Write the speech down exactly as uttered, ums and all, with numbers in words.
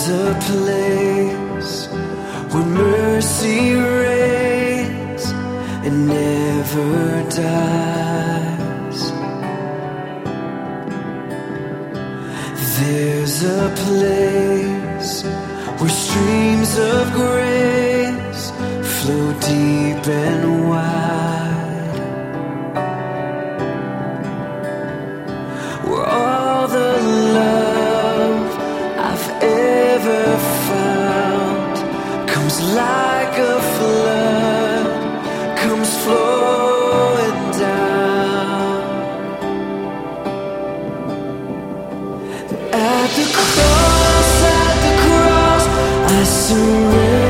There's a place where mercy reigns and never dies. There's a place where streams of grace flow deep and wide, where all the love I've ever found comes like a flood, comes flowing down. At the cross, at the cross, I surrender.